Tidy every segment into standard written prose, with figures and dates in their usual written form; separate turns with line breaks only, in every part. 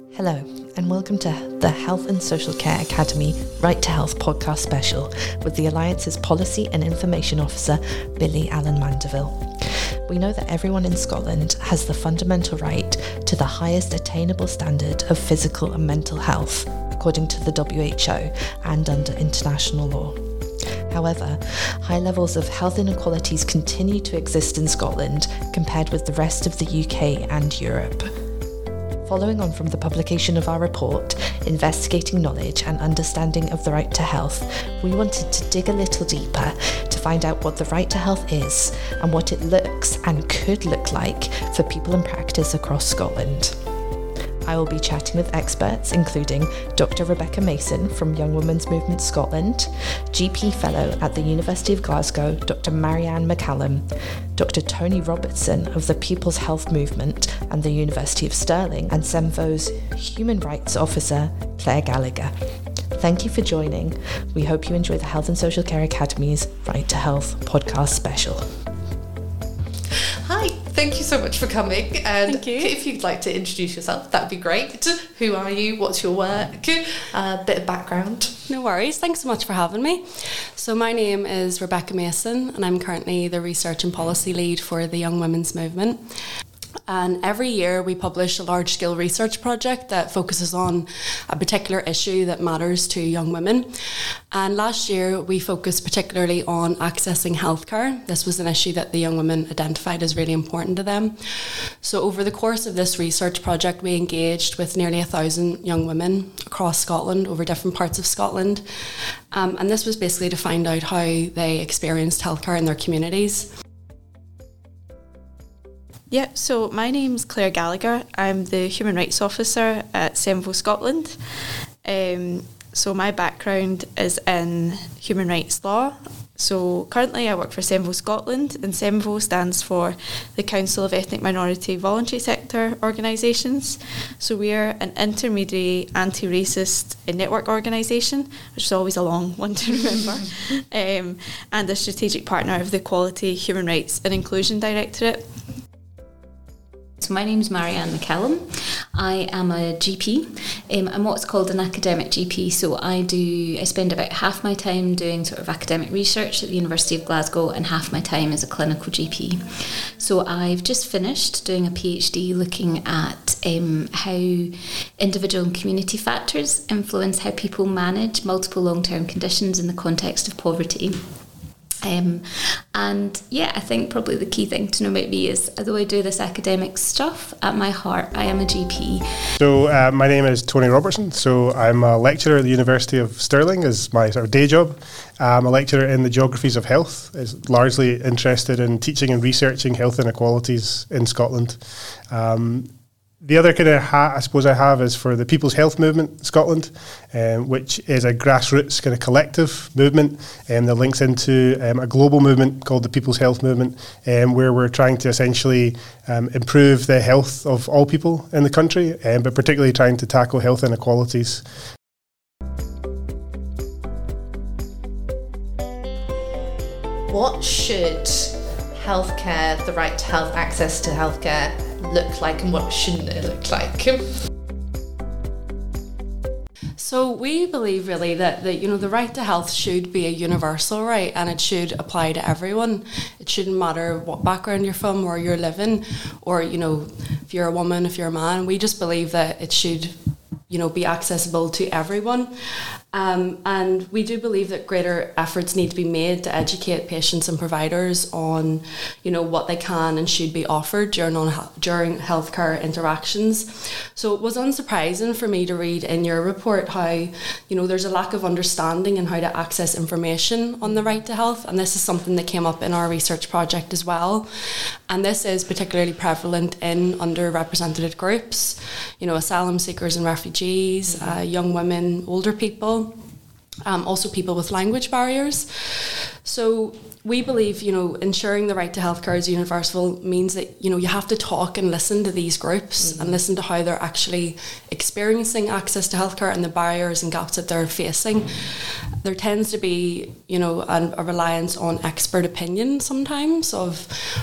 Hello, and welcome to the Health and Social Care Academy Right to Health podcast special with the Alliance's Policy and Information Officer, Billy Allen Mandeville. We know that everyone in Scotland has the fundamental right to the highest attainable standard of physical and mental health, according to the WHO and under international law. However, high levels of health inequalities continue to exist in Scotland compared with the rest of the UK and Europe. Following on from the publication of our report, Investigating Knowledge and Understanding of the Right to Health, we wanted to dig a little deeper to find out what the right to health is and what it looks and could look like for people in practice across Scotland. I will be chatting with experts including Dr. Rebecca Mason from Young Women's Movement Scotland, GP Fellow at the University of Glasgow, Dr. Marianne McCallum, Dr. Tony Robertson of the People's Health Movement and the University of Stirling, and SEMVO's Human Rights Officer, Claire Gallagher. Thank you for joining. We hope you enjoy the Health and Social Care Academy's Right to Health podcast special.
Hi, thank you so much for coming. And
thank you.
If you'd like to introduce yourself, that'd be great. Who are you? What's your work? A bit of background.
No worries. Thanks so much for having me. So my name is Rebecca Mason and I'm currently the Research and Policy Lead for the Young Women's Movement. And every year we publish a large-scale research project that focuses on a particular issue that matters to young women. And last year we focused particularly on accessing healthcare. This was an issue that the young women identified as really important to them. So over the course of this research project, we engaged with nearly 1,000 young women across Scotland, over different parts of Scotland. And this was basically to find out how they experienced healthcare in their communities.
Yeah, so my name's Claire Gallagher. I'm the Human Rights Officer at SEMVO Scotland. So my background is in human rights law. So currently I work for SEMVO Scotland, and SEMVO stands for the Council of Ethnic Minority Voluntary Sector Organisations. So we're an intermediary anti-racist network organisation, which is always a long one to remember, and a strategic partner of the Equality, Human Rights and Inclusion Directorate.
So my name's Marianne McCallum. I am a GP. I'm what's called an academic GP. So I spend about half my time doing sort of academic research at the University of Glasgow and half my time as a clinical GP. So I've just finished doing a PhD looking at how individual and community factors influence how people manage multiple long-term conditions in the context of poverty. And yeah, I think probably the key thing to know about me is, although I do this academic stuff, at my heart I am a GP.
So my name is Tony Robertson. So I'm a lecturer at the University of Stirling as my sort of day job. I'm a lecturer in the geographies of health. Is largely interested in teaching and researching health inequalities in Scotland. The other kind of hat I suppose I have is for the People's Health Movement Scotland, which is a grassroots kind of collective movement that links into a global movement called the People's Health Movement, where we're trying to essentially improve the health of all people in the country, but particularly trying to tackle health inequalities.
What should healthcare, the right to health, access to healthcare look like, and what shouldn't it look like?
So we believe really that the right to health should be a universal right, and it should apply to everyone. It shouldn't matter what background you're from, where you're living, or if you're a woman, if you're a man. We just believe that it should be accessible to everyone. And we do believe that greater efforts need to be made to educate patients and providers on, what they can and should be offered during healthcare interactions. So it was unsurprising for me to read in your report how, there's a lack of understanding in how to access information on the right to health. And this is something that came up in our research project as well. And this is particularly prevalent in underrepresented groups, asylum seekers and refugees, young women, older people. Also people with language barriers. So we believe, ensuring the right to healthcare is universal means that, you have to talk and listen to these groups and listen to how they're actually experiencing access to healthcare and the barriers and gaps that they're facing. There tends to be, a reliance on expert opinion sometimes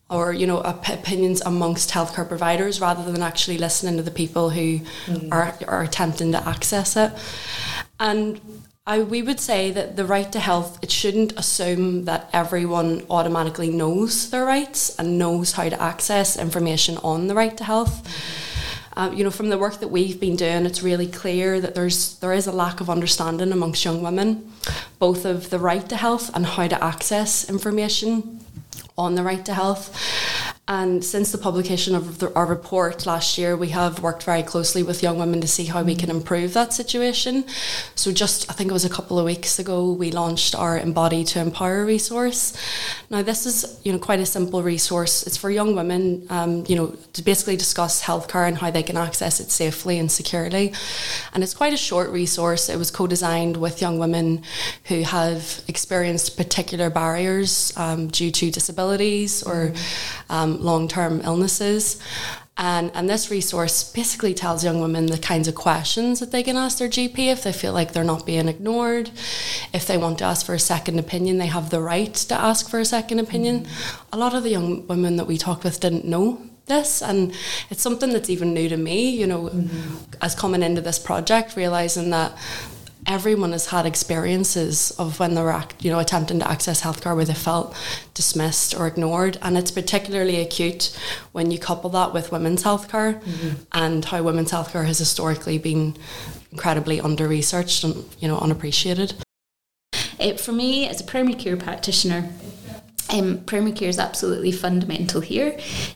or opinions amongst healthcare providers rather than actually listening to the people who are attempting to access it. And we would say that the right to health, it shouldn't assume that everyone automatically knows their rights and knows how to access information on the right to health. From the work that we've been doing, it's really clear that there is a lack of understanding amongst young women, both of the right to health and how to access information on the right to health. And since the publication of our report last year, we have worked very closely with young women to see how we can improve that situation. So I think it was a couple of weeks ago, we launched our Embody to Empower resource. Now this is, quite a simple resource. It's for young women, to basically discuss healthcare and how they can access it safely and securely. And it's quite a short resource. It was co-designed with young women who have experienced particular barriers due to disabilities or long-term illnesses. And this resource basically tells young women the kinds of questions that they can ask their GP if they feel like they're not being ignored. If they want to ask for a second opinion, they have the right to ask for a second opinion. A lot of the young women that we talked with didn't know this, and it's something that's even new to me, as coming into this project, realising that everyone has had experiences of when they were attempting to access healthcare where they felt dismissed or ignored, and it's particularly acute when you couple that with women's healthcare and how women's healthcare has historically been incredibly under-researched and unappreciated.
For me, as a primary care practitioner, primary care is absolutely fundamental here.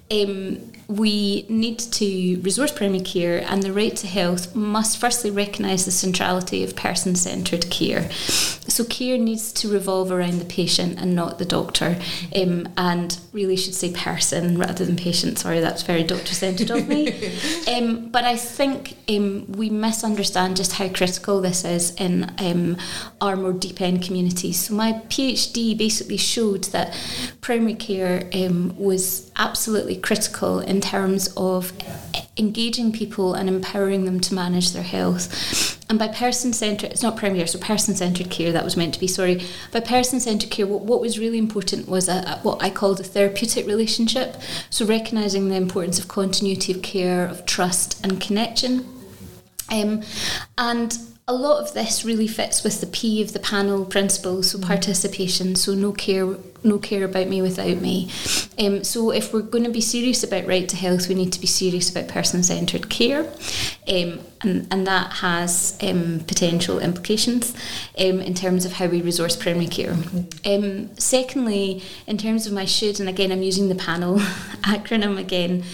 We need to resource primary care, and the right to health must firstly recognise the centrality of person-centred care. So care needs to revolve around the patient and not the doctor, and really should say person rather than patient. Sorry, that's very doctor-centred of me. But I think we misunderstand just how critical this is in our more deep-end communities. So my PhD basically showed that primary care was absolutely critical in terms of engaging people and empowering them to manage their health. And by person-centred, it's not primary care, so person-centred care, that was meant to be, sorry. By person-centred care, what was really important was what I called a therapeutic relationship. So recognising the importance of continuity of care, of trust and connection. And a lot of this really fits with the P of the panel principle, so participation, so no care about me without me. So if we're going to be serious about right to health, we need to be serious about person-centred care, and that has potential implications in terms of how we resource primary care. Secondly, in terms of my should, and again I'm using the panel acronym again,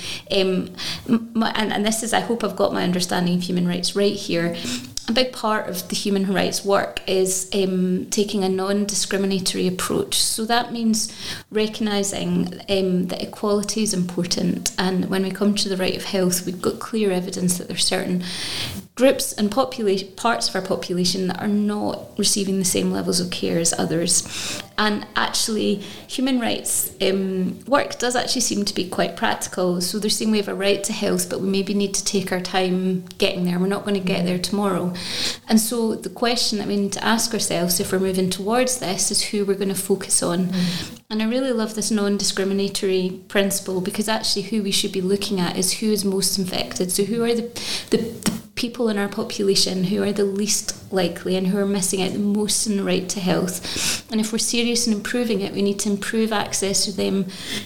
and this is, I hope I've got my understanding of human rights right here. A big part of the human rights work is taking a non-discriminatory approach. So that means recognising that equality is important, and when we come to the right of health, we've got clear evidence that there are certain groups and parts of our population that are not receiving the same levels of care as others. And actually, human rights work does actually seem to be quite practical. So they're saying we have a right to health, but we maybe need to take our time getting there. We're not going to get there tomorrow. And so the question that we need to ask ourselves if we're moving towards this is who we're going to focus on. And I really love this non-discriminatory principle, because actually who we should be looking at is who is most infected. So who are the people in our population who are the least likely and who are missing out the most in the right to health. And if we're serious in improving it, we need to improve access to them,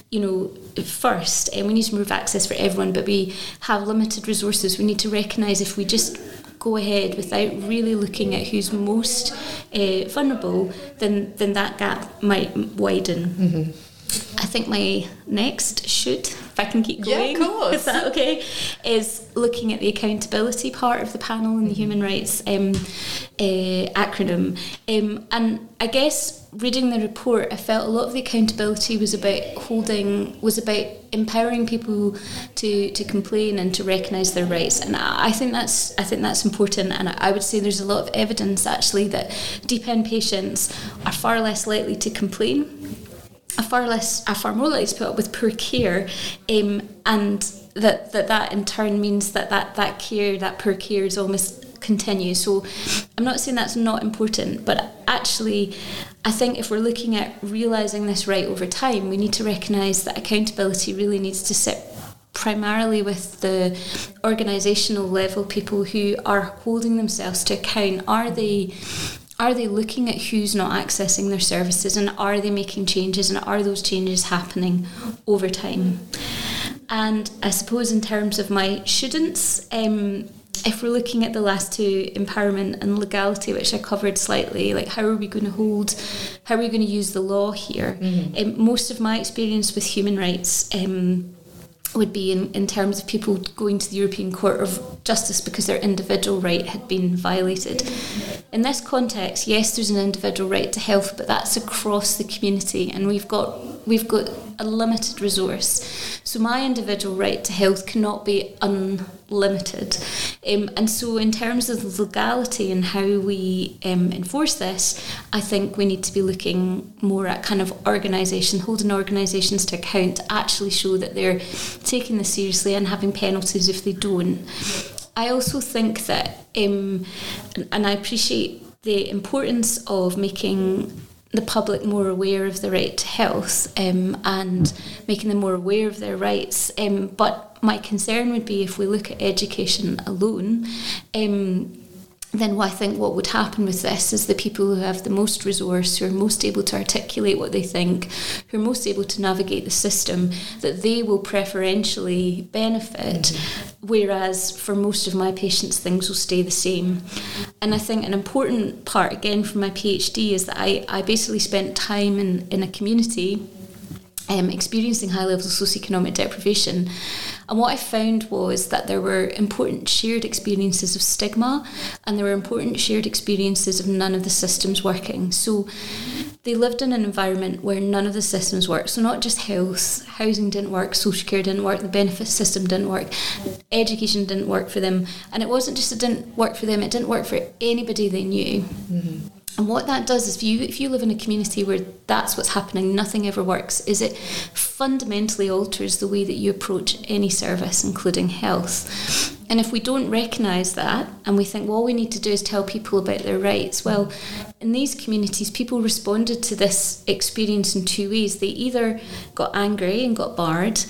first. And we need to improve access for everyone, but we have limited resources. We need to recognise if we just go ahead without really looking at who's most vulnerable, then that gap might widen. I think my next should, if I can keep going,
yeah, of course.
Is that okay, is looking at the accountability part of the panel in the human rights acronym. And I guess reading the report, I felt a lot of the accountability was about empowering people to complain and to recognise their rights. And I think that's important. And I would say there's a lot of evidence actually that deep end patients are far less likely to complain, are far more likely to put up with poor care, and that in turn means that care, that poor care, is almost continues. So I'm not saying that's not important, but actually I think if we're looking at realising this right over time, we need to recognise that accountability really needs to sit primarily with the organisational level people who are holding themselves to account. Are they looking at who's not accessing their services, and are they making changes, and are those changes happening over time? And I suppose in terms of my shouldn'ts, if we're looking at the last two, empowerment and legality, which I covered slightly, like how are we going to use the law here? Most of my experience with human rights would be in terms of people going to the European Court of Justice because their individual right had been violated. In this context, yes, there's an individual right to health, but that's across the community, and we've got a limited resource. So my individual right to health cannot be unlimited. And so in terms of legality and how we enforce this, I think we need to be looking more at kind of holding organisations to account to actually show that they're taking this seriously and having penalties if they don't. I also think that, and I appreciate the importance of making the public more aware of the right to health and making them more aware of their rights. But my concern would be if we look at education alone, then I think what would happen with this is the people who have the most resource, who are most able to articulate what they think, who are most able to navigate the system, that they will preferentially benefit, whereas for most of my patients things will stay the same. And I think an important part, again from my PhD, is that I basically spent time in a community experiencing high levels of socioeconomic deprivation. And what I found was that there were important shared experiences of stigma, and there were important shared experiences of none of the systems working. So they lived in an environment where none of the systems worked. So not just health, housing didn't work, social care didn't work, the benefits system didn't work, education didn't work for them. And it wasn't just it didn't work for them, it didn't work for anybody they knew. And what that does is if you live in a community where that's what's happening, nothing ever works, is it fundamentally alters the way that you approach any service, including health. And if we don't recognise that and we think, well, all we need to do is tell people about their rights, well, in these communities, people responded to this experience in two ways. They either got angry and got barred,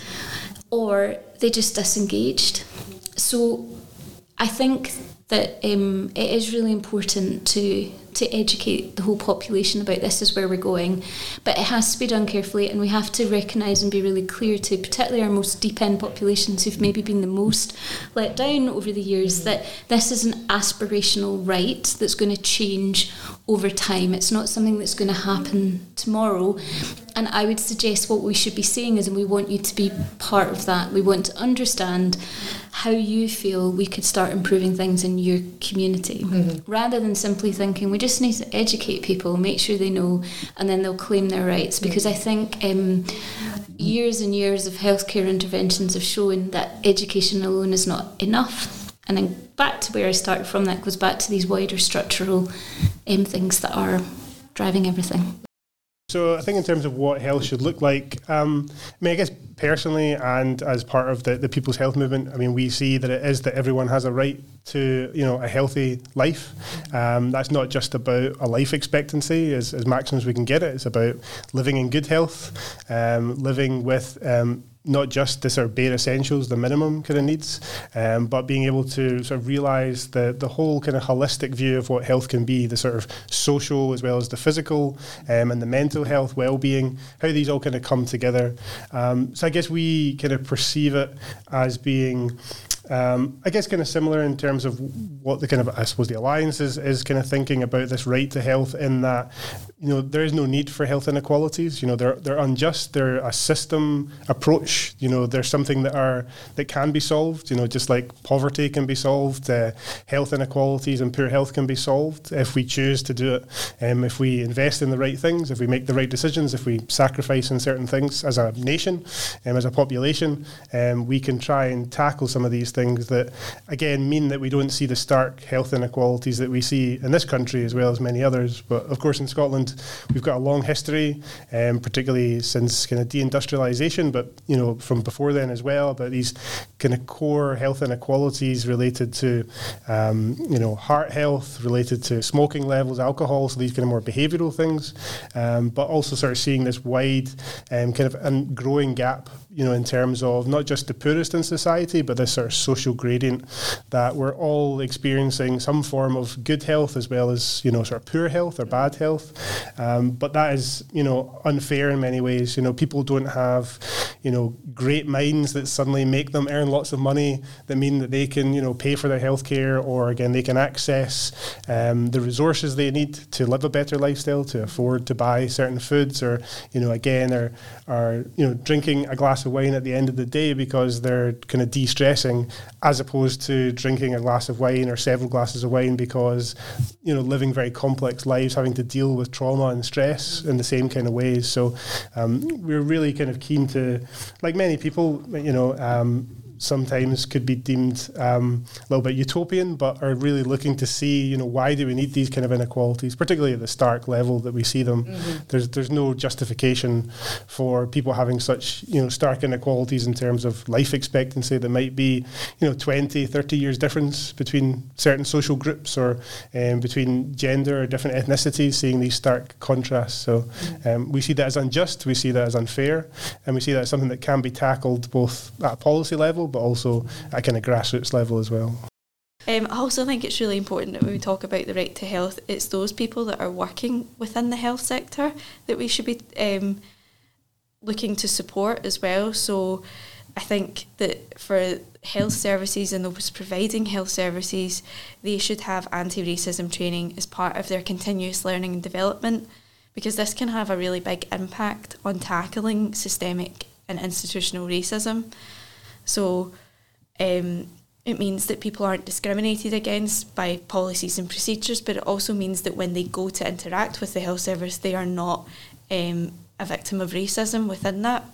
or they just disengaged. So I think that it is really important to educate the whole population about this is where we're going, but it has to be done carefully, and we have to recognise and be really clear to particularly our most deep end populations who've maybe been the most let down over the years that this is an aspirational right that's going to change over time. It's not something that's going to happen tomorrow. And I would suggest what we should be saying is, and we want you to be part of that, we want to understand how you feel we could start improving things in your community, rather than simply thinking we just need to educate people, make sure they know, and then they'll claim their rights. Because I think years and years of healthcare interventions have shown that education alone is not enough. And then back to where I started from, that goes back to these wider structural things that are driving everything.
So I think in terms of what health should look like, I guess personally and as part of the People's Health Movement, we see that it is that everyone has a right to, a healthy life. That's not just about a life expectancy as maximum as we can get it. It's about living in good health, living with not just the sort of bare essentials, the minimum kind of needs, but being able to sort of realise the whole kind of holistic view of what health can be, the sort of social as well as the physical, and the mental health, well-being, how these all kind of come together. So I guess we kind of perceive it as being I guess kind of similar in terms of what the kind of, I suppose, the Alliance is kind of thinking about this right to health, in that, there is no need for health inequalities. They're unjust. They're a system approach. There's something that can be solved. Just like poverty can be solved, health inequalities and poor health can be solved if we choose to do it. If we invest in the right things, if we make the right decisions, if we sacrifice in certain things as a nation, as a population, we can try and tackle some of these things that, again, mean that we don't see the stark health inequalities that we see in this country as well as many others. But of course in Scotland we've got a long history, particularly since kind of deindustrialisation, but from before then as well, about these kind of core health inequalities related to heart health, related to smoking levels, alcohol, so these kind of more behavioural things, but also sort of seeing this wide kind of and growing gap, in terms of not just the poorest in society, but this sort of social gradient that we're all experiencing some form of good health as well as, sort of poor health or bad health. But that is, unfair in many ways. People don't have, great minds that suddenly make them earn lots of money that mean that they can, pay for their healthcare, or again, they can access the resources they need to live a better lifestyle, to afford to buy certain foods, or, again, are drinking a glass of wine at the end of the day because they're kind of de-stressing, as opposed to drinking a glass of wine or several glasses of wine because, living very complex lives, having to deal with trauma and stress in the same kind of ways. So we're really kind of keen to, like many people, sometimes could be deemed a little bit utopian, but are really looking to see, why do we need these kind of inequalities, particularly at the stark level that we see them. There's no justification for people having such, stark inequalities in terms of life expectancy that might be, 20, 30 years difference between certain social groups, or between gender or different ethnicities, seeing these stark contrasts. So we see that as unjust, we see that as unfair, and we see that as something that can be tackled both at a policy level, but also at kind of grassroots level as well.
I also think it's really important that when we talk about the right to health, it's those people that are working within the health sector that we should be looking to support as well. So I think that for health services and those providing health services, they should have anti-racism training as part of their continuous learning and development, because this can have a really big impact on tackling systemic and institutional racism. So it means that people aren't discriminated against by policies and procedures, but it also means that when they go to interact with the health service, they are not a victim of racism within that.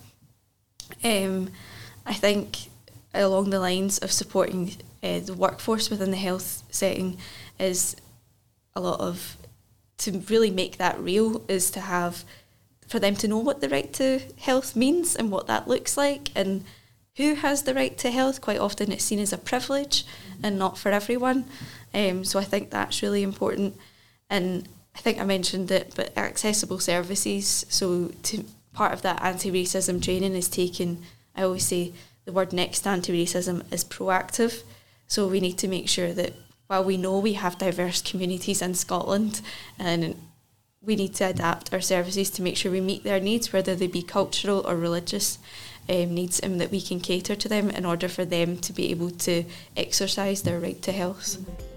I think along the lines of supporting the workforce within the health setting is a lot of, to really make that real, is to have, for them to know what the right to health means and what that looks like, and who has the right to health. Quite often it's seen as a privilege and not for everyone. So I think that's really important. And I think I mentioned it, but accessible services. So part of that anti-racism training is taking, I always say the word next to anti-racism is proactive. So we need to make sure that while we know we have diverse communities in Scotland, and we need to adapt our services to make sure we meet their needs, whether they be cultural or religious needs, and that we can cater to them in order for them to be able to exercise their right to health.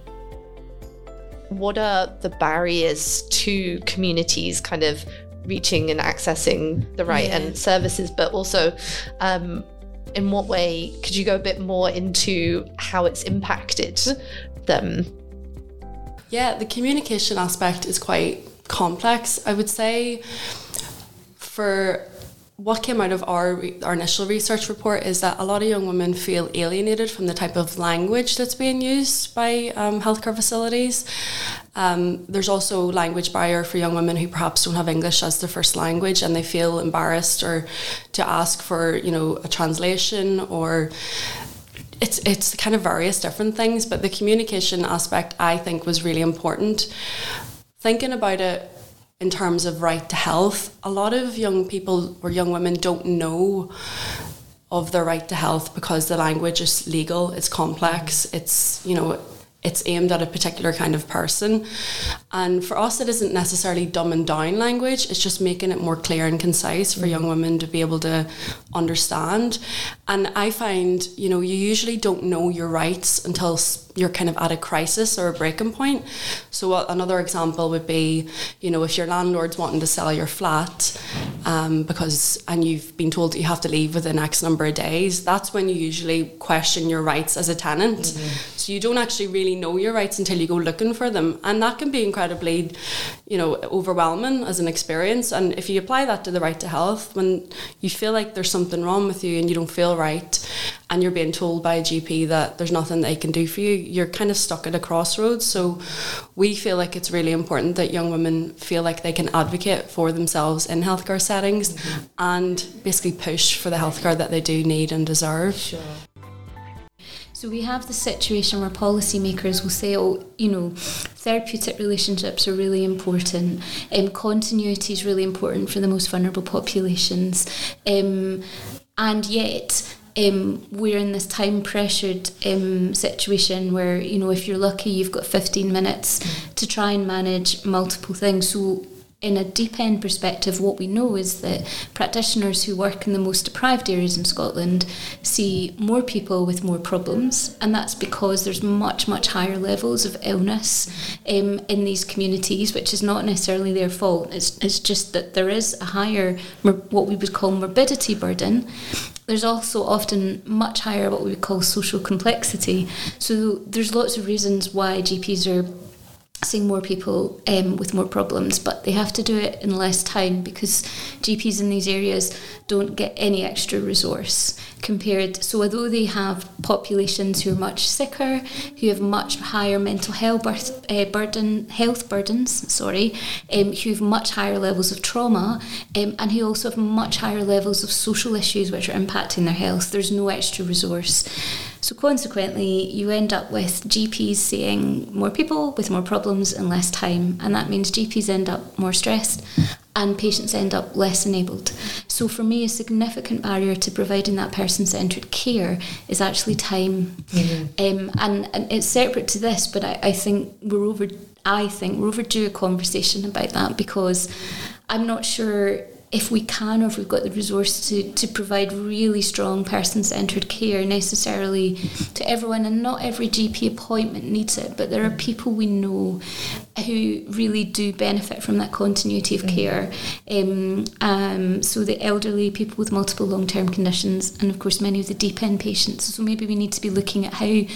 What are the barriers to communities kind of reaching and accessing the right and services, but also in what way could you go a bit more into how it's impacted them?
Yeah, the communication aspect is quite complex. I would say for what came out of our initial research report is that a lot of young women feel alienated from the type of language that's being used by healthcare facilities. There's also language barrier for young women who perhaps don't have English as their first language, and they feel embarrassed or to ask for, a translation, or it's kind of various different things. But the communication aspect, I think, was really important. Thinking about it in terms of right to health, a lot of young people or young women don't know of their right to health because the language is legal, it's complex, it's aimed at a particular kind of person. And for us, it isn't necessarily dumbing down language, it's just making it more clear and concise for young women to be able to understand. And I find, you usually don't know your rights until you're kind of at a crisis or a breaking point. So another example would be, if your landlord's wanting to sell your flat and you've been told that you have to leave within X number of days, that's when you usually question your rights as a tenant. Mm-hmm. So you don't actually really know your rights until you go looking for them. And that can be incredibly, overwhelming as an experience. And if you apply that to the right to health, when you feel like there's some something wrong with you and you don't feel right, and you're being told by a GP that there's nothing they can do for you, you're kind of stuck at a crossroads. So we feel like it's really important that young women feel like they can advocate for themselves in healthcare settings and basically push for the healthcare that they do need and deserve.
Sure.
So we have the situation where policymakers will say, oh, you know, therapeutic relationships are really important, continuity is really important for the most vulnerable populations, and yet we're in this time-pressured situation where, you know, if you're lucky, you've got 15 minutes to try and manage multiple things. So in a deep end perspective, what we know is that practitioners who work in the most deprived areas in Scotland see more people with more problems, and that's because there's much, much higher levels of illness in these communities, which is not necessarily their fault. It's just that there is a higher, what we would call morbidity burden. There's also often much higher what we would call social complexity. So there's lots of reasons why GPs are seeing more people with more problems, but they have to do it in less time because GPs in these areas don't get any extra resource compared. So although they have populations who are much sicker, who have much higher mental health burdens, who have much higher levels of trauma, and who also have much higher levels of social issues which are impacting their health, there's no extra resource. So consequently, you end up with GPs seeing more people with more problems in less time, and that means GPs end up more stressed and patients end up less enabled. So for me, a significant barrier to providing that person-centred care is actually time. And it's separate to this, but I think we're overdue a conversation about that, because I'm not sure if we can, or if we've got the resource to provide really strong person-centred care necessarily to everyone. And not every GP appointment needs it, but there are people we know who really do benefit from that continuity of care. So the elderly, people with multiple long-term conditions, and of course many of the deep-end patients. So maybe we need to be looking at we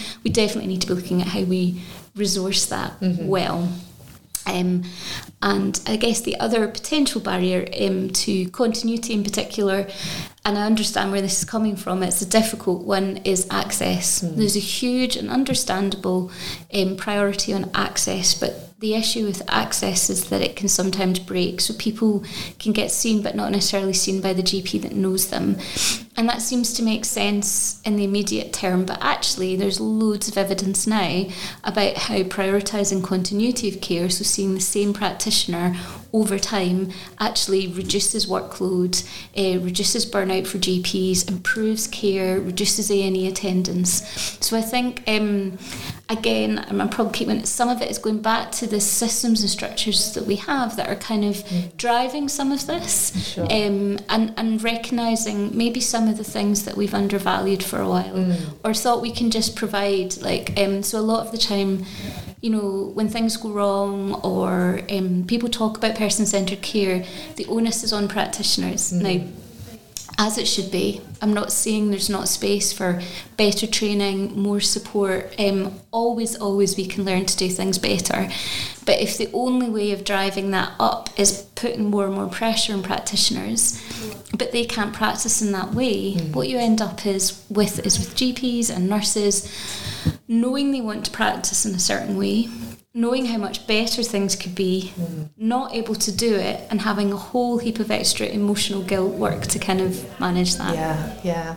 resource that well. And I guess the other potential barrier to continuity in particular, and I understand where this is coming from, it's a difficult one, is access. There's a huge and understandable priority on access, but the issue with access is that it can sometimes break. So people can get seen but not necessarily seen by the GP that knows them. And that seems to make sense in the immediate term, but actually there's loads of evidence now about how prioritising continuity of care, so seeing the same practitioner over time, actually reduces workload, reduces burnout for GPs, improves care, reduces A&E attendance. So I think, again, I'm probably keeping some of it is going back to the systems and structures that we have that are kind of driving some of this,
Sure.
and recognising maybe some of the things that we've undervalued for a while, or thought we can just provide, so a lot of the time, you know, when things go wrong, or people talk about person-centred care, the onus is on practitioners. Now, as it should be. I'm not saying there's not space for better training, more support. Always we can learn to do things better. But if the only way of driving that up is putting more and more pressure on practitioners, but they can't practice in that way, what you end up is with GPs and nurses knowing they want to practice in a certain way, knowing how much better things could be, not able to do it, and having a whole heap of extra emotional guilt work to kind of manage that.
Yeah.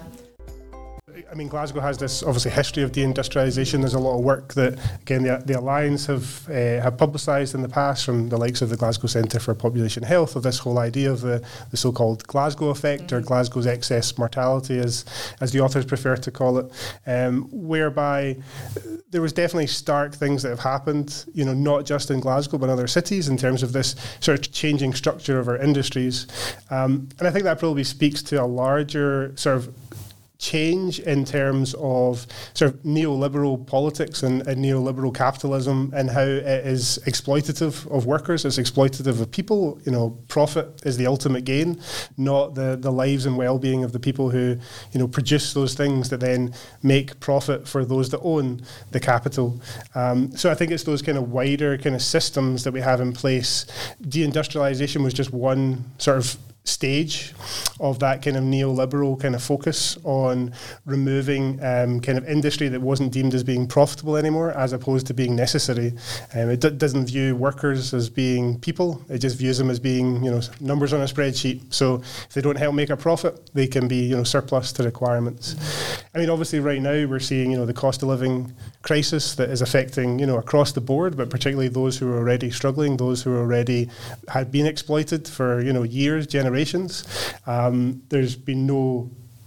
I mean, Glasgow has this obviously history of deindustrialisation. There's a lot of work that, again, the Alliance have publicised in the past, from the likes of the Glasgow Centre for Population Health, of this whole idea of the so-called Glasgow effect, or Glasgow's excess mortality, as the authors prefer to call it, whereby there was definitely stark things that have happened, you know, not just in Glasgow but in other cities, in terms of this sort of changing structure of our industries. And I think that probably speaks to a larger sort of change in terms of sort of neoliberal politics and neoliberal capitalism, and how it is exploitative of workers, it's exploitative of people. You know, profit is the ultimate gain, not the lives and well-being of the people who, you know, produce those things that then make profit for those that own the capital. So I think it's those kind of wider kind of systems that we have in place. Deindustrialisation was just one sort of stage of that kind of neoliberal kind of focus on removing kind of industry that wasn't deemed as being profitable anymore, as opposed to being necessary. It doesn't view workers as being people. It just views them as being, numbers on a spreadsheet. So if they don't help make a profit, they can be, surplus to requirements. I mean, obviously right now we're seeing, the cost of living crisis that is affecting, across the board, but particularly those who are already struggling, those who already had been exploited for, years, generations. There's been no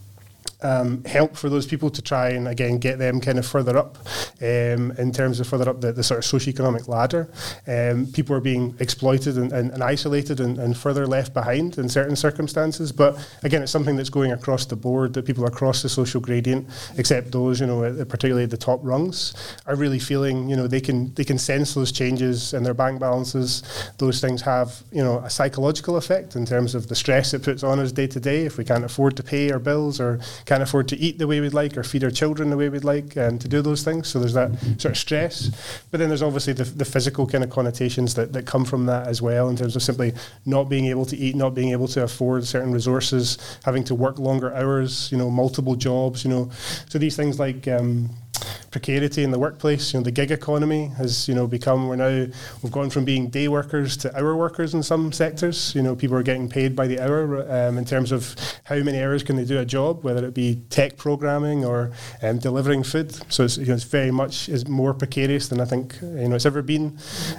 help for those people to try and, again, get them kind of further up in terms of further up the sort of socioeconomic ladder. People are being exploited and isolated and further left behind in certain circumstances. But, again, it's something that's going across the board, that people across the social gradient, except those, particularly at the top rungs, are really feeling, they can sense those changes in their bank balances. Those things have, a psychological effect in terms of the stress it puts on us day to day if we can't afford to pay our bills or can't afford to eat the way we'd like or feed our children the way we'd like and to do those things. So there's that sort of stress. But then there's obviously the physical kind of connotations that come from that as well, in terms of simply not being able to eat, not being able to afford certain resources, having to work longer hours, multiple jobs, So these things like precarity in the workplace, the gig economy has, become, we've gone from being day workers to hour workers in some sectors. People are getting paid by the hour in terms of how many hours can they do a job, whether it be tech programming or delivering food. So it's very much is more precarious than I think it's ever been.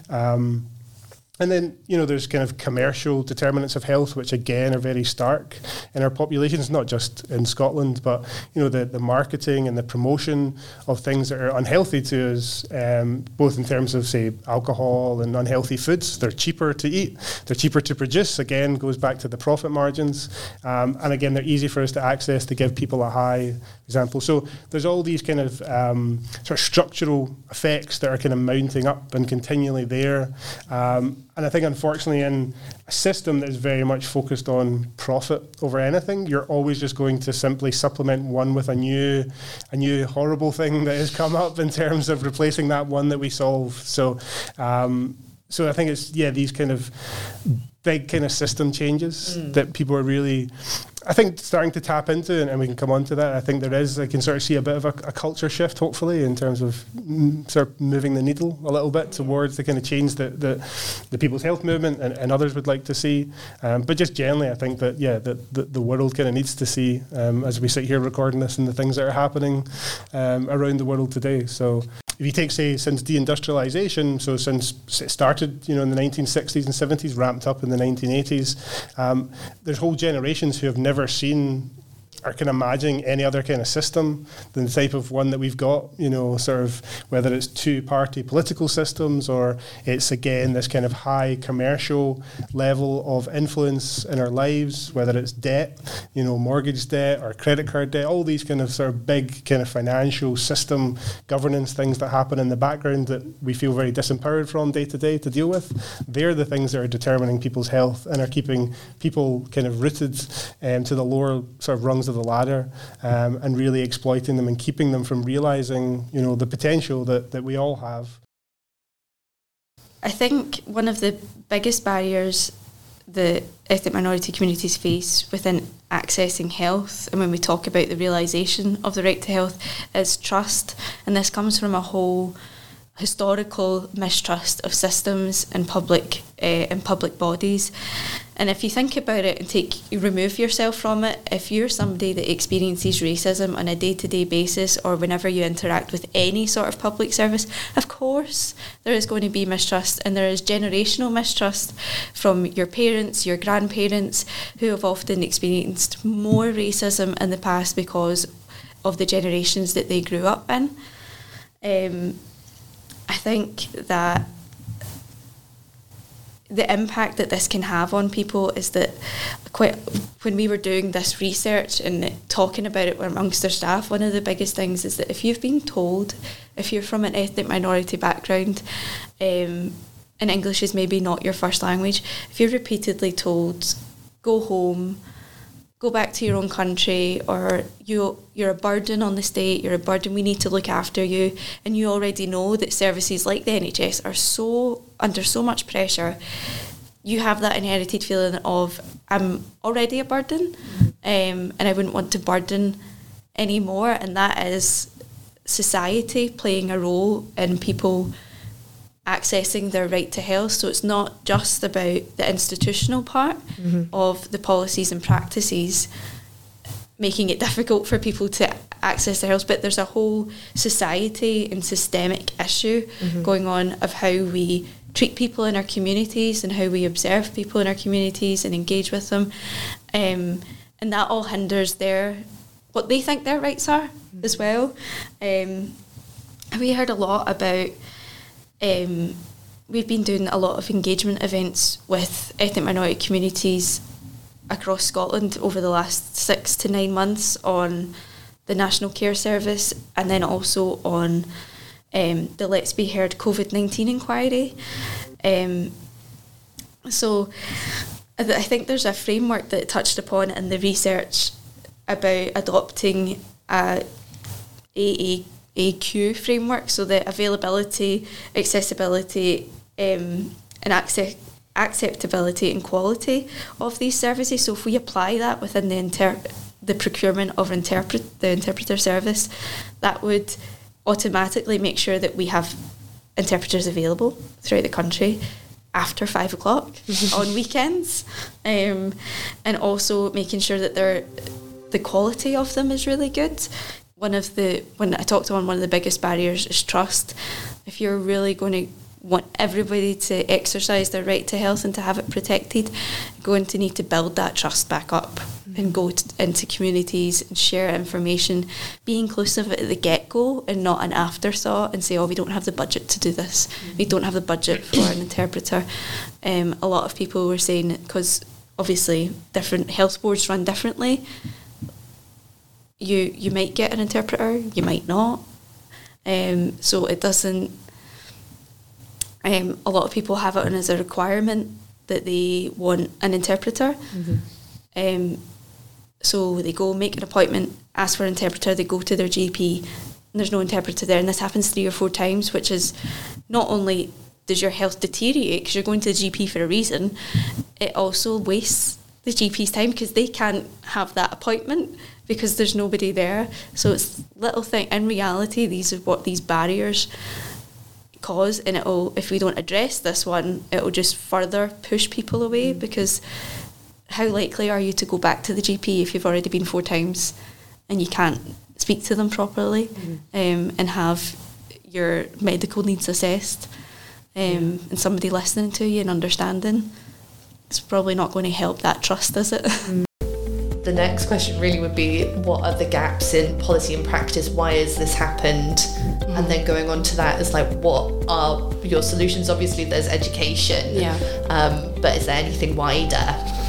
And then, there's kind of commercial determinants of health, which again are very stark in our populations, not just in Scotland, but, the marketing and the promotion of things that are unhealthy to us, both in terms of, say, alcohol and unhealthy foods. They're cheaper to eat. They're cheaper to produce. Again, goes back to the profit margins. And again, they're easy for us to access to give people a high example. So there's all these kind of sort of structural effects that are kind of mounting up and continually there. And I think, unfortunately, in a system that is very much focused on profit over anything, you're always just going to simply supplement one with a new horrible thing that has come up in terms of replacing that one that we solve. So I think it's, these kind of big kind of system changes that people are really, I think, starting to tap into, and we can come on to that. I think there is, I can sort of see a bit of a culture shift, hopefully, in terms of sort of moving the needle a little bit towards the kind of change that the People's Health Movement and others would like to see. But just generally, I think that, the world kind of needs to see, as we sit here recording this, and the things that are happening around the world today. So if you take, say, since deindustrialization, so since it started, in the 1960s and 70s, ramped up in the 1980s, there's whole generations who have never seen or can imagine any other kind of system than the type of one that we've got, sort of whether it's two-party political systems or it's, again, this kind of high commercial level of influence in our lives, whether it's debt, mortgage debt or credit card debt, all these kind of sort of big kind of financial system governance things that happen in the background that we feel very disempowered from day to day to deal with. They're the things that are determining people's health and are keeping people kind of rooted to the lower sort of rungs of the ladder, and really exploiting them and keeping them from realising, the potential that we all have.
I think one of the biggest barriers that ethnic minority communities face within accessing health, and when we talk about the realisation of the right to health, is trust. And this comes from a whole historical mistrust of systems and public bodies. And if you think about it and you remove yourself from it, if you're somebody that experiences racism on a day-to-day basis or whenever you interact with any sort of public service, of course there is going to be mistrust, and there is generational mistrust from your parents, your grandparents, who have often experienced more racism in the past because of the generations that they grew up in. I think that the impact that this can have on people is that when we were doing this research and talking about it amongst our staff, one of the biggest things is that if you've been told, if you're from an ethnic minority background, and English is maybe not your first language, if you're repeatedly told, go home, go back to your own country, or you're a burden on the state, you're a burden, we need to look after you, and you already know that services like the NHS are under so much pressure, you have that inherited feeling of, I'm already a burden, and I wouldn't want to burden anymore, and that is society playing a role in people accessing their right to health. So it's not just about the institutional part of the policies and practices making it difficult for people to access their health, but there's a whole society and systemic issue going on of how we treat people in our communities and how we observe people in our communities and engage with them, and that all hinders what they think their rights are as well. We heard a lot about we've been doing a lot of engagement events with ethnic minority communities across Scotland over the last 6 to 9 months on the National Care Service, and then also on the Let's Be Heard COVID-19 inquiry. So I think there's a framework that touched upon in the research about adopting a AAQ framework, so the availability, accessibility, and acceptability and quality of these services. So if we apply that within the procurement of the interpreter service, that would automatically make sure that we have interpreters available throughout the country after 5 o'clock on weekends, and also making sure that the quality of them is really good. When I talked on, one of the biggest barriers is trust. If you're really going to want everybody to exercise their right to health and to have it protected, you're going to need to build that trust back up and go into communities and share information, be inclusive at the get-go and not an afterthought and say, oh, we don't have the budget to do this, we don't have the budget for an interpreter. A lot of people were saying, because obviously different health boards run differently, you might get an interpreter, you might not. So it doesn't... a lot of people have it on as a requirement that they want an interpreter. So they go make an appointment, ask for an interpreter, they go to their GP, and there's no interpreter there. And this happens 3 or 4 times, which is not only does your health deteriorate because you're going to the GP for a reason, it also wastes the GP's time because they can't have that appointment because there's nobody there. So it's little thing. In reality, these are what these barriers cause, and if we don't address this one, it'll just further push people away, because how likely are you to go back to the GP if you've already been 4 times and you can't speak to them properly and have your medical needs assessed, and somebody listening to you and understanding? It's probably not going to help that trust, is it?
The next question really would be, what are the gaps in policy and practice? Why has this happened? And then going on to that is like, what are your solutions? Obviously there's education, but is there anything wider?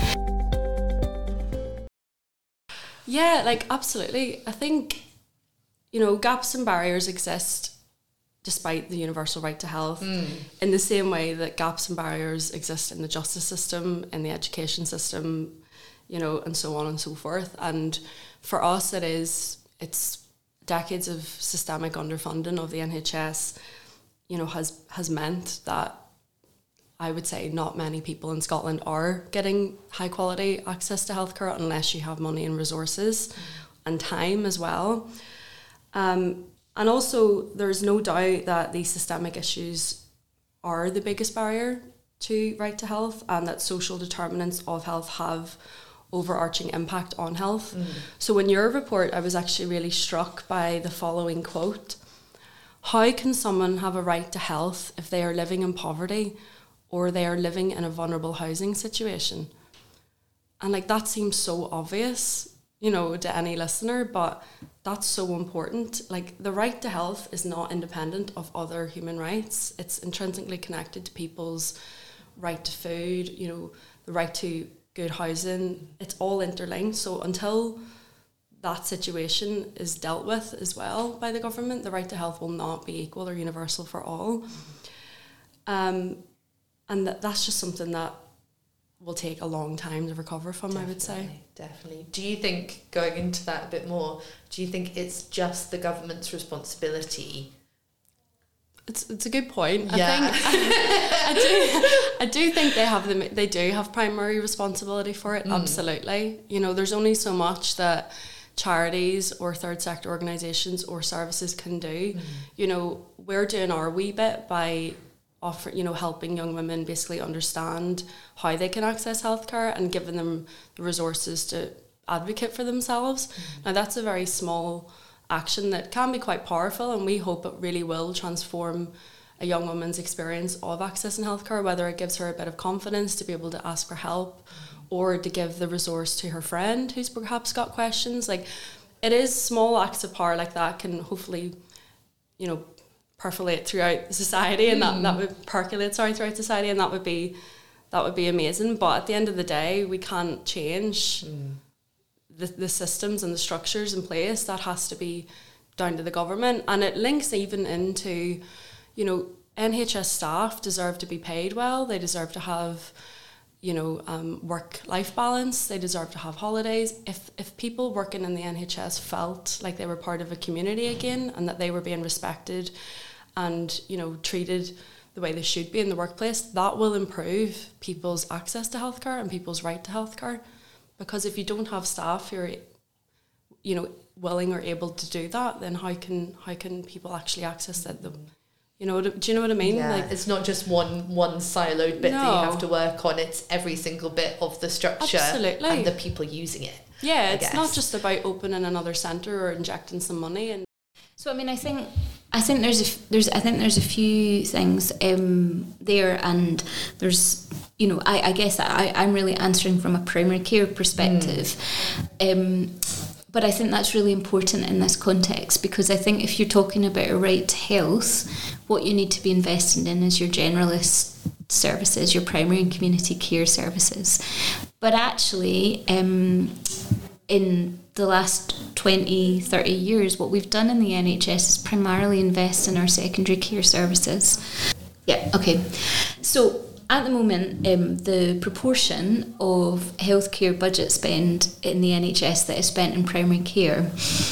Yeah, like absolutely. I think, gaps and barriers exist despite the universal right to health, in the same way that gaps and barriers exist in the justice system, in the education system, and so on and so forth. And for us, it's decades of systemic underfunding of the NHS, has meant that I would say not many people in Scotland are getting high quality access to healthcare unless you have money and resources and time as well. And also, there's no doubt that these systemic issues are the biggest barrier to right to health, and that social determinants of health have overarching impact on health. So in your report, I was actually really struck by the following quote: "How can someone have a right to health if they are living in poverty or they are living in a vulnerable housing situation?" And that seems so obvious, to any listener, but that's so important. The right to health is not independent of other human rights. It's intrinsically connected to people's right to food, the right to good housing. It's all interlinked. So until that situation is dealt with as well by the government, the right to health will not be equal or universal for all. And that's just something that will take a long time to recover from, definitely, I would say.
Definitely. Do you think, going into that a bit more, do you think it's just the government's responsibility?
It's a good point.
Yeah.
I do think they do have primary responsibility for it. Absolutely. You know, there's only so much that charities or third sector organisations or services can do. You know, we're doing our wee bit by helping young women basically understand how they can access healthcare and giving them the resources to advocate for themselves. Now that's a very small action that can be quite powerful, and we hope it really will transform a young woman's experience of accessing healthcare, whether it gives her a bit of confidence to be able to ask for help or to give the resource to her friend who's perhaps got questions. Like, it is small acts of power like that can hopefully, you know, percolate throughout society, and that would percolate throughout society, and that would be amazing. But at the end of the day, we can't change the systems and the structures in place. That has to be down to the government, and it links even into, you know, NHS staff deserve to be paid well. They deserve to have, you know, work-life balance. They deserve to have holidays. If people working in the NHS felt like they were part of a community again, and that they were being respected and, you know, treated the way they should be in the workplace, that will improve people's access to healthcare and people's right to healthcare. Because if you don't have staff who are, you know, willing or able to do that, then how can people actually access that? You know, do you know what I mean?
Yeah, like, it's not just one siloed bit that you have to work on. It's every single bit of the structure and the people using it.
Yeah, it's not just about opening another centre or injecting some money. And
so, I mean, I think there's a few things there, and there's, you know, I guess I'm really answering from a primary care perspective. But I think that's really important in this context, because I think if you're talking about a right to health, what you need to be investing in is your generalist services, your primary and community care services. But actually, in the last 20, 30 years, what we've done in the NHS is primarily invest in our secondary care services. Yeah, okay. So at the moment, the proportion of healthcare budget spend in the NHS that is spent in primary care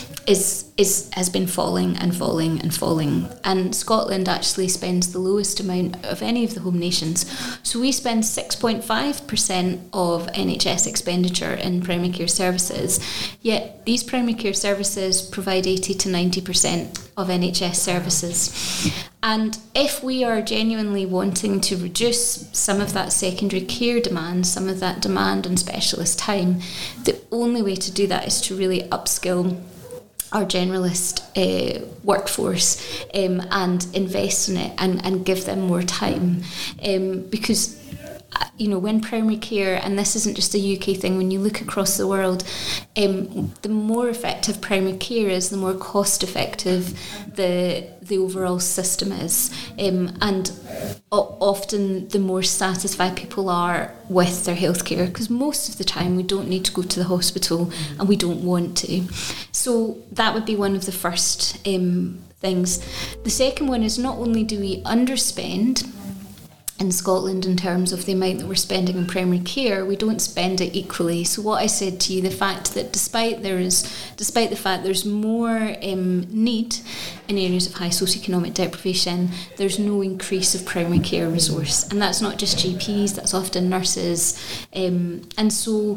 has been falling and falling and falling. And Scotland actually spends the lowest amount of any of the home nations. So we spend 6.5% of NHS expenditure in primary care services, yet these primary care services provide 80 to 90% of NHS services. And if we are genuinely wanting to reduce some of that secondary care demand, some of that demand on specialist time, the only way to do that is to really upskill our generalist workforce and invest in it and give them more time. Because, you know, when primary care, and this isn't just a UK thing, when you look across the world, the more effective primary care is, the more cost effective the overall system is, and often the more satisfied people are with their healthcare, because most of the time we don't need to go to the hospital and we don't want to. So that would be one of the first things. The second one is, not only do we underspend in Scotland in terms of the amount that we're spending on primary care, we don't spend it equally. So what I said to you, the fact that despite the fact there's more need in areas of high socioeconomic deprivation, there's no increase of primary care resource, and that's not just GPs, that's often nurses, and so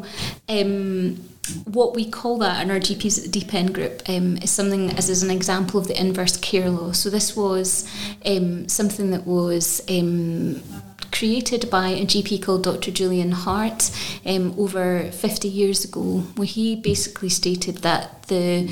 what we call that in our GPs at the Deep End group is something as an example of the inverse care law. So this was something that was created by a GP called Dr. Julian Hart over 50 years ago, where he basically stated that the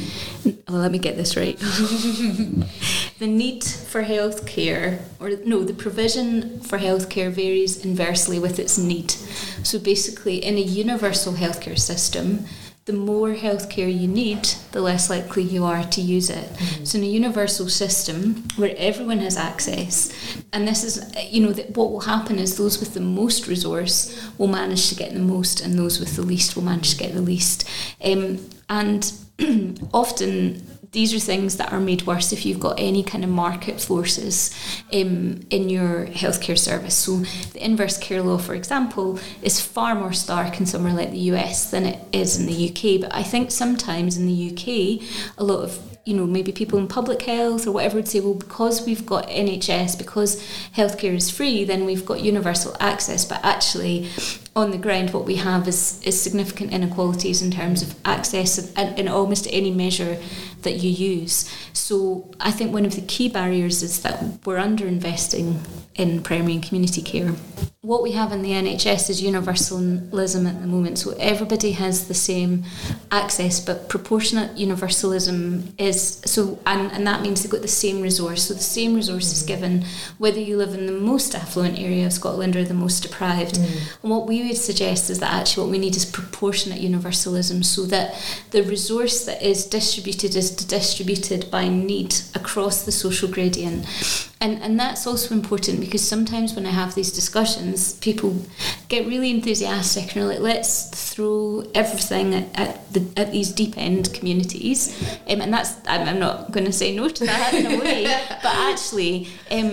need for healthcare, the provision for healthcare varies inversely with its need. So basically, in a universal healthcare system, the more healthcare you need, the less likely you are to use it. So in a universal system where everyone has access, and this is, what will happen is those with the most resource will manage to get the most, and those with the least will manage to get the least. And often these are things that are made worse if you've got any kind of market forces in your healthcare service. So the inverse care law, for example, is far more stark in somewhere like the US than it is in the UK. But I think sometimes in the UK, a lot of maybe people in public health or whatever would say, well, because we've got NHS, because healthcare is free, then we've got universal access. But actually, on the ground, what we have is significant inequalities in terms of access in almost any measure that you use. So I think one of the key barriers is that we're underinvesting in primary and community care. What we have in the NHS is universalism at the moment, so everybody has the same access, but proportionate universalism is so, and that means they've got the same resource. So the same resource is given whether you live in the most affluent area of Scotland or the most deprived. And what we would suggest is that actually what we need is proportionate universalism, so that the resource that is distributed by need across the social gradient. And that's also important, because sometimes when I have these discussions, people get really enthusiastic and are like, let's throw everything at these deep end communities. And that's, I'm not going to say no to that in a way, but actually,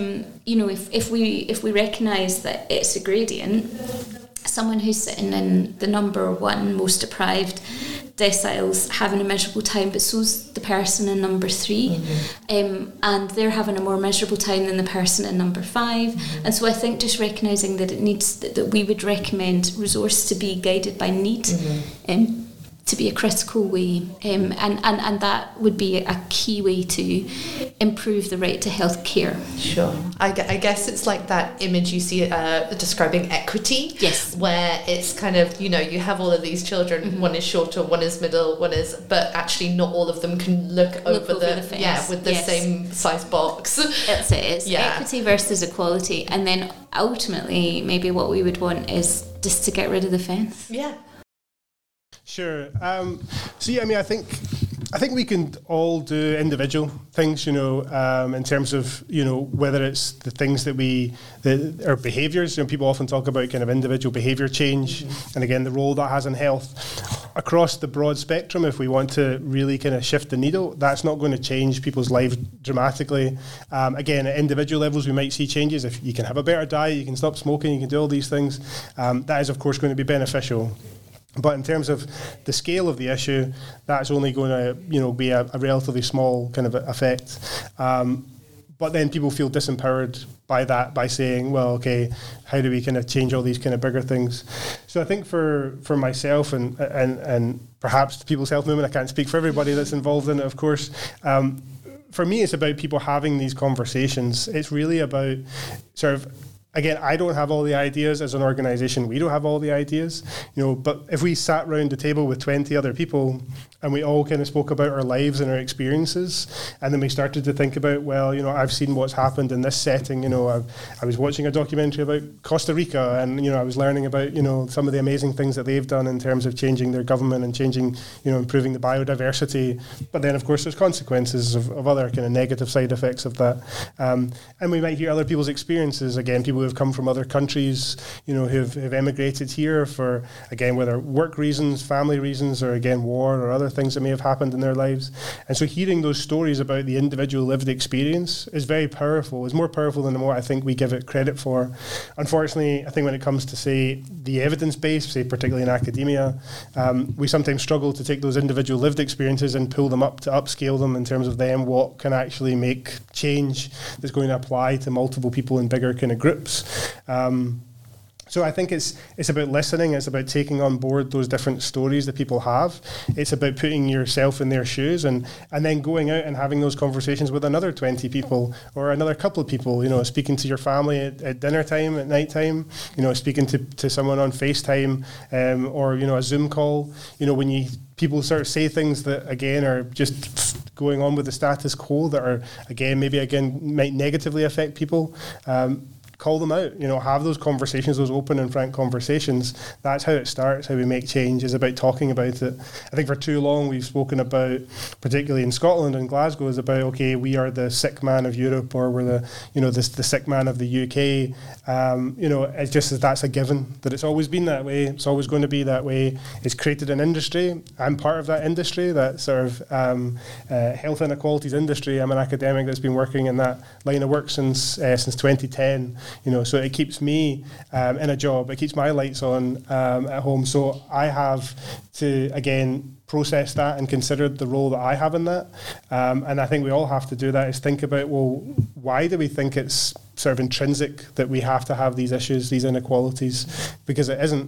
if we recognise that it's a gradient, someone who's sitting in the number one most deprived deciles having a miserable time, but so's the person in number 3, and they're having a more miserable time than the person in number 5. And so I think just recognising that it needs that we would recommend resource to be guided by need, to be a critical way, and that would be a key way to improve the right to health care.
Sure. I guess it's like that image you see describing equity.
Yes.
Where it's kind of, you have all of these children, one is shorter, one is middle, but actually not all of them can look over the fence. With the same size box.
That's it. It's equity versus equality. And then ultimately, maybe what we would want is just to get rid of the fence.
Yeah.
Sure. I think we can all do individual things, in terms of, whether it's the things that our behaviours. People often talk about kind of individual behaviour change, and again, the role that has in health. Across the broad spectrum, if we want to really kind of shift the needle, that's not going to change people's lives dramatically. Again, at individual levels, we might see changes. If you can have a better diet, you can stop smoking, you can do all these things. That is, of course, going to be beneficial. But in terms of the scale of the issue, that's only going to, be a relatively small kind of effect. But then people feel disempowered by that, by saying, well, okay, how do we kind of change all these kind of bigger things? So I think for myself and perhaps the People's Health Movement, I can't speak for everybody that's involved in it, of course. For me, it's about people having these conversations. It's really about sort of, again, I don't have all the ideas as an organisation. We don't have all the ideas, but if we sat round the table with 20 other people and we all kind of spoke about our lives and our experiences, and then we started to think about, well, I've seen what's happened in this setting. I was watching a documentary about Costa Rica, and, I was learning about, some of the amazing things that they've done in terms of changing their government and changing, improving the biodiversity. But then, of course, there's consequences of other kind of negative side effects of that. And we might hear other people's experiences, again, people who have come from other countries, who've emigrated here for, again, whether work reasons, family reasons, or again, war or other things that may have happened in their lives. And so hearing those stories about the individual lived experience is very powerful. It's more powerful than what I think we give it credit for. Unfortunately, I think when it comes to, say, the evidence base, say, particularly in academia, we sometimes struggle to take those individual lived experiences and pull them up to upscale them in terms of them what can actually make change that's going to apply to multiple people in bigger kind of groups. So I think it's about listening. It's about taking on board those different stories that people have. It's about putting yourself in their shoes and then going out and having those conversations with another 20 people or another couple of people, speaking to your family at dinner time, at night time, speaking to someone on FaceTime or, a Zoom call, when people sort of say things that, again, are just going on with the status quo that are, again, might negatively affect people. Call them out, have those conversations, those open and frank conversations. That's how it starts, how we make change, is about talking about it. I think for too long we've spoken about, particularly in Scotland and Glasgow, is about, okay, we are the sick man of Europe, or we're the sick man of the UK. It's just that that's a given, that it's always been that way, it's always going to be that way. It's created an industry. I'm part of that industry, that sort of health inequalities industry. I'm an academic that's been working in that line of work since 2010. so it keeps me in a job, it keeps my lights on at home. So I have to, again, process that and consider the role that I have in that. And I think we all have to do that, is think about, well, why do we think it's sort of intrinsic that we have to have these issues, these inequalities? Because it isn't.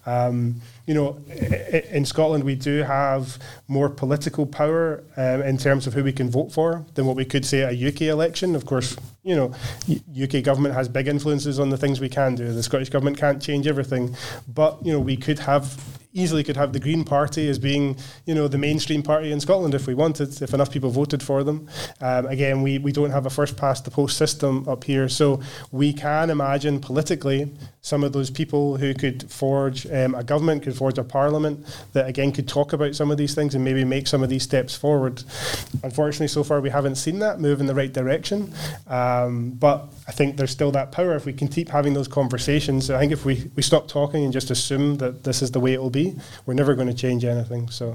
In Scotland, we do have more political power in terms of who we can vote for than what we could say at a UK election. Of course, UK government has big influences on the things we can do. The Scottish government can't change everything, but we could easily have the Green Party as being, the mainstream party in Scotland if we wanted, if enough people voted for them. Again, we don't have a first past the post system up here, so we can imagine politically some of those people who could forge a government, could forge a parliament that again could talk about some of these things and maybe make some of these steps forward. Unfortunately, so far we haven't seen that move in the right direction, but I think there's still that power if we can keep having those conversations. I think if we stop talking and just assume that this is the way it will be, we're never going to change anything. So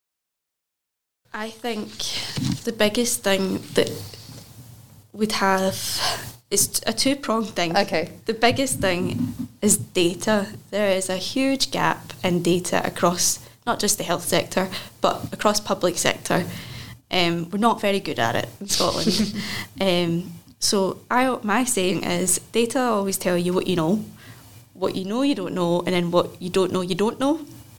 I think the biggest thing that we'd have is a two-pronged thing.
Okay.
The biggest thing is data. There is a huge gap in data across not just the health sector, but across public sector. We're not very good at it in Scotland. So my saying is, data always tell you what you know you don't know, and then what you don't know.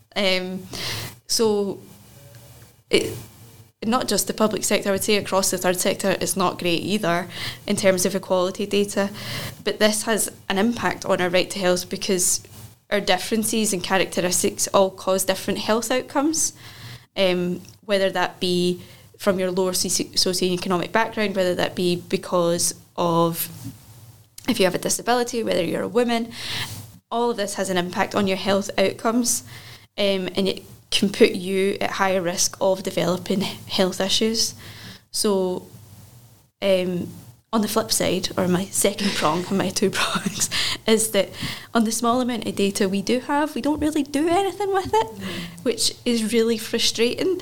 So it, not just the public sector, I would say across the third sector, it's not great either in terms of equality data. But this has an impact on our right to health because our differences and characteristics all cause different health outcomes, whether that be from your lower socioeconomic background, whether that be because of if you have a disability, whether you're a woman. All of this has an impact on your health outcomes, and it can put you at higher risk of developing health issues. So on the flip side, or my second prong on my two prongs, is that on the small amount of data we do have, we don't really do anything with it, which is really frustrating.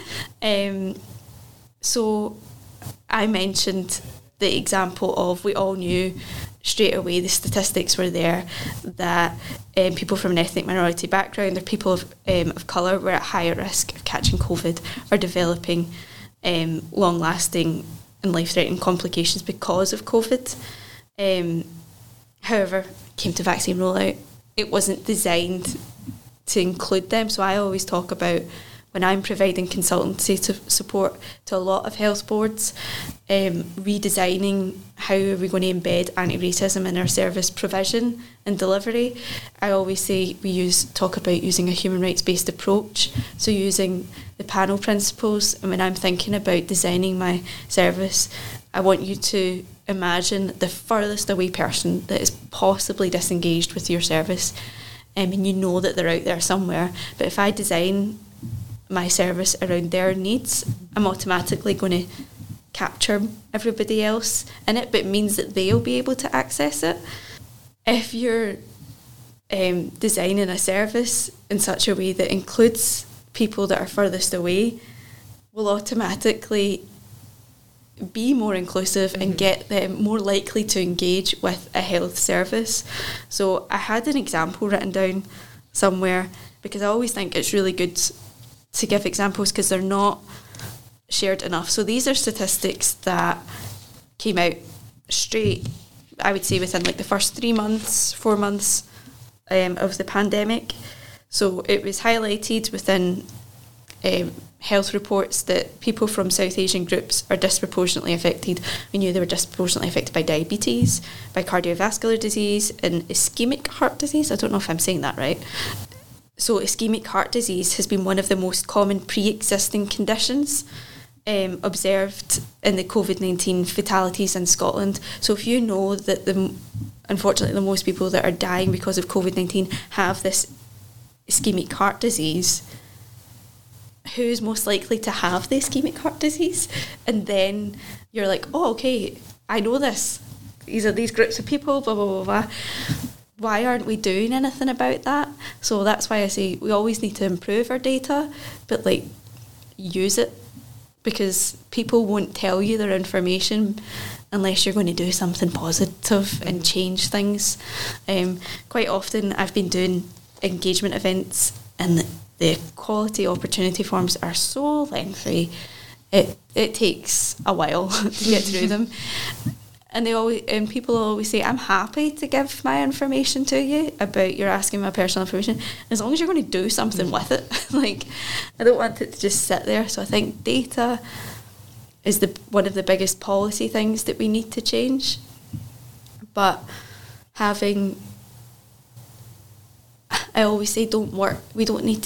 So I mentioned the example of, we all knew straight away, the statistics were there, that people from an ethnic minority background or people of colour were at higher risk of catching COVID or developing long-lasting and life-threatening complications because of COVID. However, came to vaccine rollout, it wasn't designed to include them. So I always talk about, when I'm providing consultancy support to a lot of health boards, redesigning how are we going to embed anti-racism in our service provision and delivery. I always say talk about using a human rights-based approach, so using the panel principles. And when I'm thinking about designing my service, I want you to imagine the furthest away person that is possibly disengaged with your service, and you know that they're out there somewhere. But if I design my service around their needs, I'm automatically going to capture everybody else in it, but it means that they'll be able to access it. If you're designing a service in such a way that includes people that are furthest away, will automatically be more inclusive and get them more likely to engage with a health service. So I had an example written down somewhere, because I always think it's really good to give examples because they're not shared enough. So these are statistics that came out straight, I would say, within like the first 4 months of the pandemic. So it was highlighted within health reports that people from South Asian groups are disproportionately affected. We knew they were disproportionately affected by diabetes, by cardiovascular disease, and ischemic heart disease. I don't know if I'm saying that right. So ischemic heart disease has been one of the most common pre-existing conditions observed in the COVID-19 fatalities in Scotland. So if you know that unfortunately the most people that are dying because of COVID-19 have this ischemic heart disease, who's most likely to have the ischemic heart disease? And then you're like, oh, okay, I know this. These are these groups of people, blah, blah, blah, blah. Why aren't we doing anything about that? So that's why I say we always need to improve our data, but use it, because people won't tell you their information unless you're going to do something positive and change things. Quite often I've been doing engagement events and the equality opportunity forms are so lengthy, it takes a while to get through them. And people always say, I'm happy to give my information to you about you're asking my personal information, as long as you're going to do something with it. Like, I don't want it to just sit there. So I think data is one of the biggest policy things that we need to change. But I always say, we don't need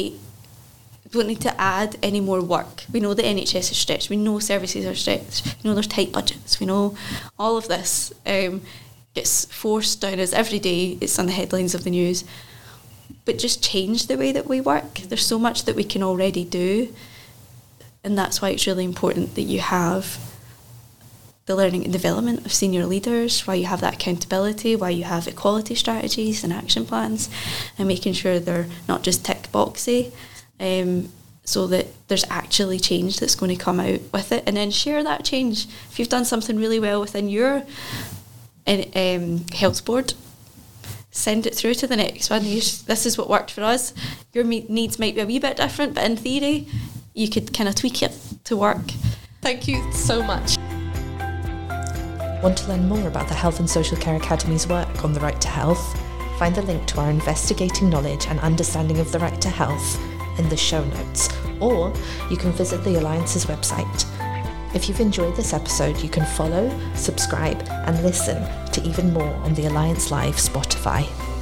to add any more work. We know the NHS is stretched. We know services are stretched. We know there's tight budgets. We know all of this gets forced down us every day. It's on the headlines of the news. But just change the way that we work. There's so much that we can already do. And that's why it's really important that you have the learning and development of senior leaders, why you have that accountability, why you have equality strategies and action plans, and making sure they're not just tick boxy. So that there's actually change that's going to come out with it, and then share that change. If you've done something really well within your health board, send it through to the next one. This is what worked for us. Your needs might be a wee bit different, but in theory you could kind of tweak it to work.
Thank you so much.
Want to learn more about the Health and Social Care Academy's work on the right to health? Find the link to our investigating knowledge and understanding of the right to health in the show notes, or you can visit the Alliance's website. If you've enjoyed this episode, you can follow, subscribe, and listen to even more on the Alliance Live Spotify.